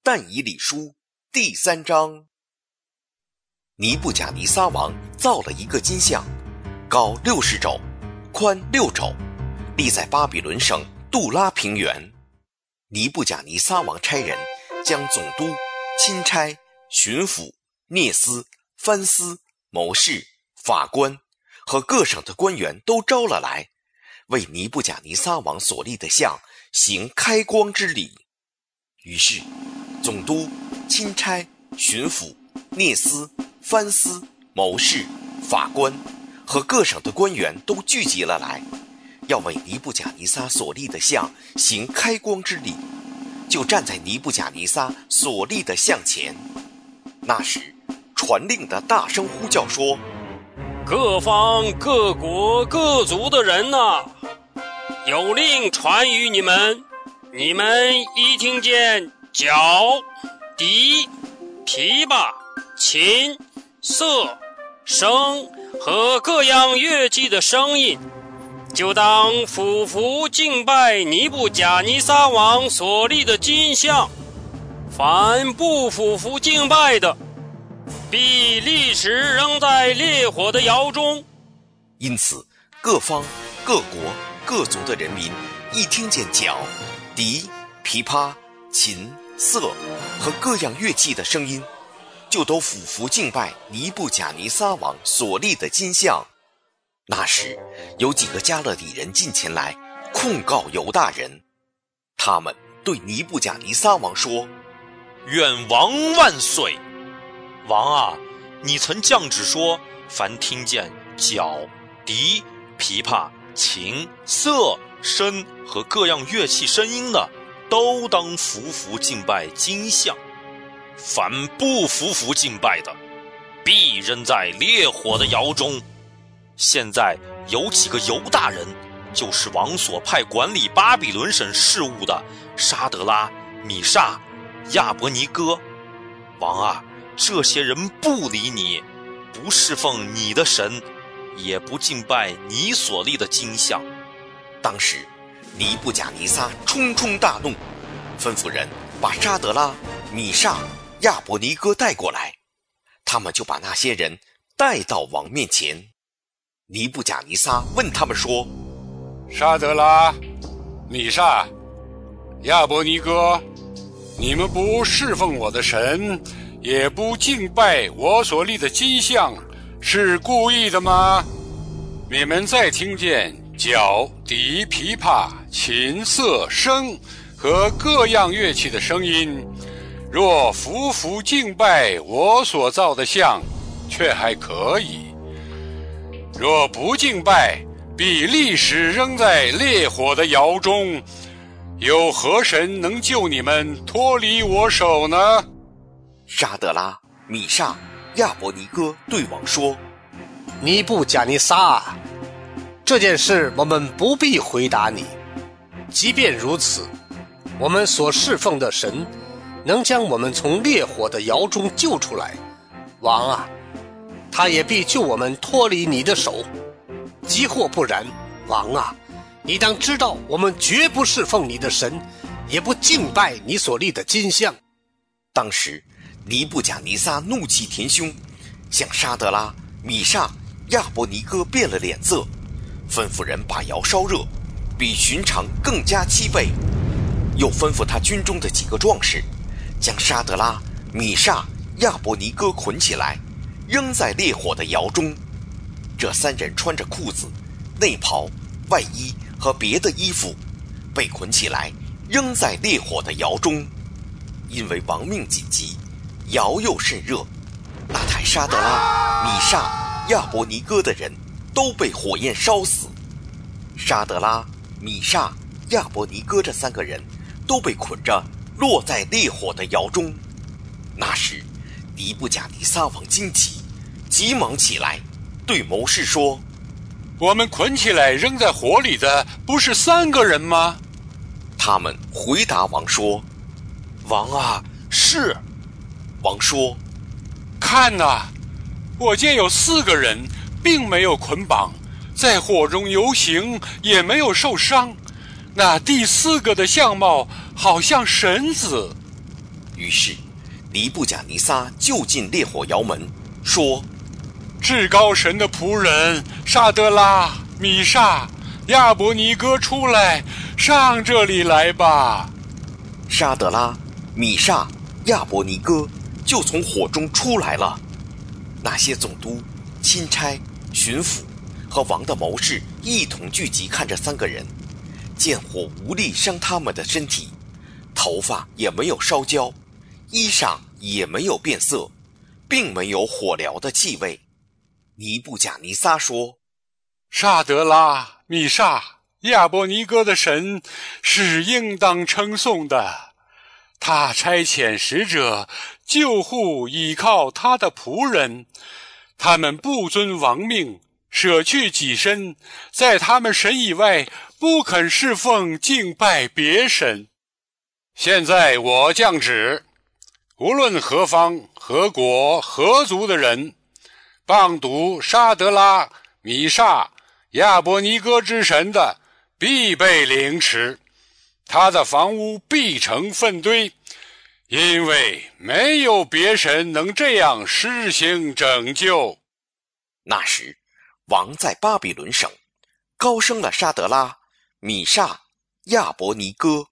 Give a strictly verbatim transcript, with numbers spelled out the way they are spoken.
但以理书第三章。尼布甲尼撒王造了一个金像，高六十肘，宽六肘，立在巴比伦省杜拉平原。尼布甲尼撒王差人将总督、钦差、巡抚、聂司、藩司、谋士、法官和各省的官员都招了来，为尼布甲尼撒王所立的像行开光之礼。于是总督、钦差、巡抚、聂司、藩司、谋士、法官和各省的官员都聚集了来，要为尼布甲尼撒所立的像行开光之礼，就站在尼布甲尼撒所立的像前。那时传令的大声呼叫说： 各方各国各族的人哪，有令传于你们，你们一听见角、笛、琵琶、琴、瑟、笙和各样乐器的声音，就当俯伏敬拜尼布甲尼撒王所立的金像。凡不俯伏敬拜的，必立时扔在烈火的窑中。 因此各方各国各族的人民一听见角、笛、琵琶、琴、瑟和各样乐器的声音，就都俯伏敬拜尼布甲尼撒王所立的金像。那时有几个加勒底人进前来控告犹大人，他们对尼布甲尼撒王说： 愿王万岁！王啊，你曾降旨说，凡听见角、笛、琵琶、琴、瑟、笙和各样乐器声音的，都当伏伏敬拜金像。凡不伏伏敬拜的，必扔在烈火的窑中。现在有几个犹大人，就是王所派管理巴比伦省事务的沙德拉、米煞、亚伯尼哥。王啊，这些人不理你，不侍奉你的神，也不敬拜你所立的金像。 当时尼布甲尼撒冲冲大怒，吩咐人把沙德拉、米煞、亚伯尼哥带过来，他们就把那些人带到王面前。尼布甲尼撒问他们说： 沙德拉、米煞、亚伯尼哥，你们不侍奉我的神，也不敬拜我所立的金像，是故意的吗？你们再听见角、笛、琵琶、琴、瑟、笙和各样乐器的声音，若伏伏敬拜我所造的像，却还可以；若不敬拜，必立时扔在烈火的窑中。有何神能救你们脱离我手呢？ 沙德拉、米煞、亚伯尼哥对王说： 尼布甲尼撒，这件事我们不必回答你。即便如此，我们所侍奉的神能将我们从烈火的窑中救出来，王啊，他也必救我们脱离你的手。即或不然，王啊，你当知道，我们绝不侍奉你的神，也不敬拜你所立的金像。 当时尼布甲尼撒怒气填胸，向沙德拉、米煞、亚伯尼哥变了脸色，吩咐人把窑烧热，比寻常更加七倍。又吩咐他军中的几个壮士，将沙德拉、米煞、亚伯尼哥捆起来，扔在烈火的窑中。这三人穿着裤子、内袍、外衣和别的衣服，被捆起来扔在烈火的窑中。因为王命紧急，窑又甚热，那抬沙德拉、米煞、亚伯尼哥的人都被火焰烧死。沙德拉、米煞、亚伯尼哥这三个人都被捆着落在烈火的窑中。那时尼布甲尼撒王惊奇，急忙起来对谋士说： 我们捆起来扔在火里的不是三个人吗？ 他们回答王说： 王啊，是。 王说： 看哪，我见有四个人并没有捆绑，在火中游行，也没有受伤。那第四个的相貌好像神子。 于是尼布甲尼撒就近烈火窑门，说： 至高神的仆人沙德拉、米煞、亚伯尼哥出来，上这里来吧。 沙德拉、米煞、亚伯尼哥就从火中出来了。那些总督、钦差、巡抚和王的谋士一同聚集，看着三个人，见火无力伤他们的身体，头发也没有烧焦，衣裳也没有变色，并没有火燎的气味。尼布甲尼撒说： 沙德拉、米煞、亚伯尼哥的神是应当称颂的，他差遣使者救护倚靠他的仆人，他们不遵王命，舍去己身，在他们神以外不肯侍奉敬拜别神。现在我降旨，无论何方、何国、何族的人，谤读沙德拉、米煞、亚伯尼哥之神的，必被凌迟，他的房屋必成粪堆，因为没有别神能这样施行拯救。 那时王在巴比伦省高升了沙德拉、米煞、亚伯尼哥。